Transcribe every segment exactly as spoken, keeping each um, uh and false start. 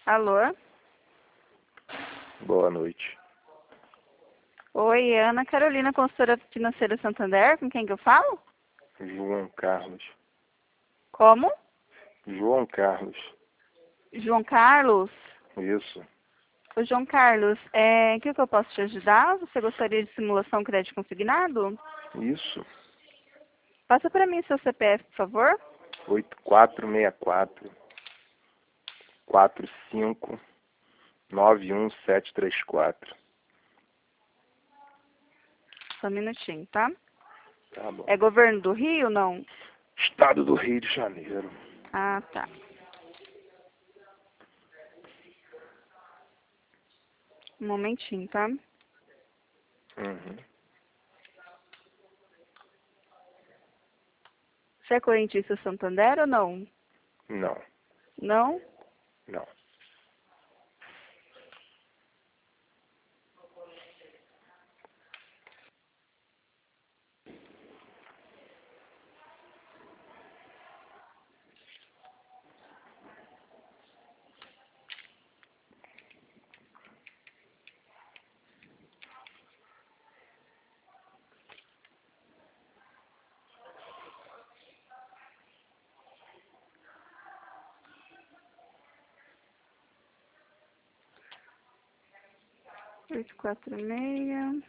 Alô? Boa noite. Oi, Ana Carolina, consultora financeira Santander, com quem que eu falo? João Carlos. Como? João Carlos. João Carlos? Isso. Ô, João Carlos, é, em que que eu posso te ajudar? Você gostaria de simulação crédito consignado? Isso. Passa para mim seu C P F, por favor. oito quatro seis quatro, quatro cinco nove um sete três quatro. Só um minutinho, tá? Tá bom. É governo do Rio, não? Estado do Rio de Janeiro. Ah, tá. Um momentinho, tá? Uhum. Você é correntista Santander ou não? Não. Não? Não. oito quatro seis.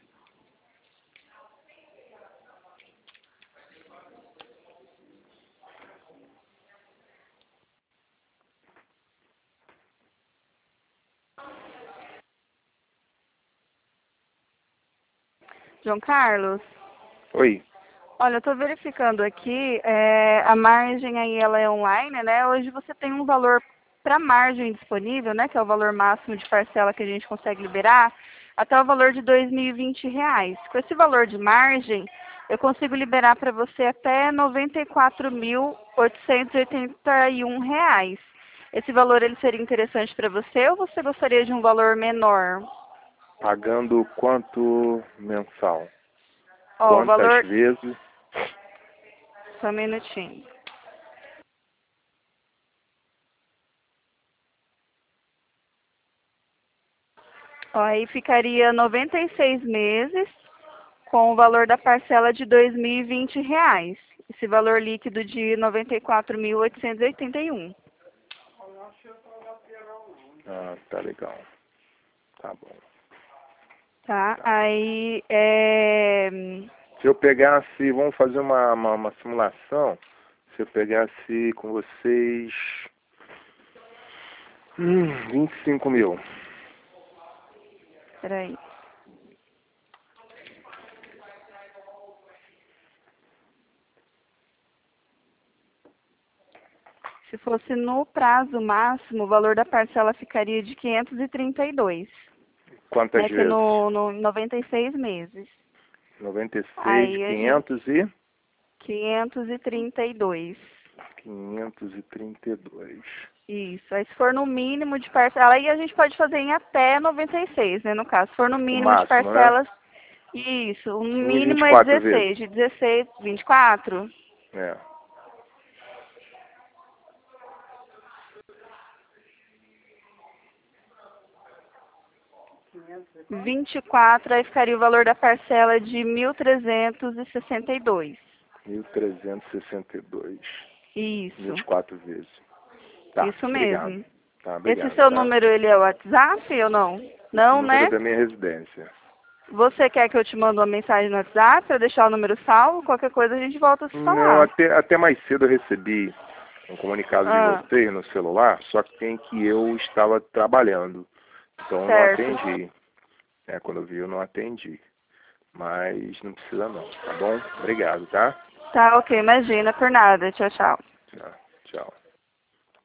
João Carlos? Oi. Olha, eu estou verificando aqui, é, a margem aí ela é online, né? Hoje você tem um valor para margem disponível, né? Que é o valor máximo de parcela que a gente consegue liberar, até o valor de dois mil e vinte reais. Com esse valor de margem, eu consigo liberar para você até noventa e quatro mil oitocentos e oitenta e um reais. Esse valor ele seria interessante para você ou você gostaria de um valor menor? Pagando quanto mensal? Ó, o Quantas valor... vezes? Só um minutinho. Ó, aí ficaria noventa e seis meses com o valor da parcela de dois mil e vinte reais. Esse valor líquido de noventa e quatro mil oitocentos e oitenta e um. Ah, tá legal. Tá bom. Tá? Tá. Aí, é... Se eu pegasse, vamos fazer uma, uma, uma simulação. Se eu pegasse com vocês hum, vinte e cinco mil. Peraí. Se fosse no prazo máximo, o valor da parcela ficaria de quinhentos e trinta e dois. Quantas Né? Que vezes? no, no noventa e seis meses. noventa e seis, Aí a gente... quinhentos e? quinhentos e trinta e dois. quinhentos e trinta e dois. Isso. Aí se for no mínimo de parcela, aí a gente pode fazer em até noventa e seis, né, no caso. Se for no O mínimo de máximo, né? parcelas, isso. O Em vinte mínimo e é quatro vezes. dezesseis. De dezesseis, vinte e quatro. É. vinte e quatro, aí ficaria o valor da parcela de mil trezentos e sessenta e dois. mil trezentos e sessenta e dois. vinte Isso. e quatro vezes. Tá, Isso obrigado. mesmo. Tá, Esse obrigado, seu tá? número, ele é o WhatsApp ou não? Esse Não, número é né? da minha residência. Você quer que eu te mande uma mensagem no WhatsApp para deixar o número salvo? Qualquer coisa a gente volta a se Não, falar. até, até mais cedo eu recebi um comunicado de Ah, vocês no celular, só que tem que eu estava trabalhando. Então eu não certo. atendi. É, quando eu vi eu não atendi. Mas não precisa não, tá bom? Obrigado, tá? Tá, ok, imagina, por nada. Tchau, tchau. Tchau. Tchau.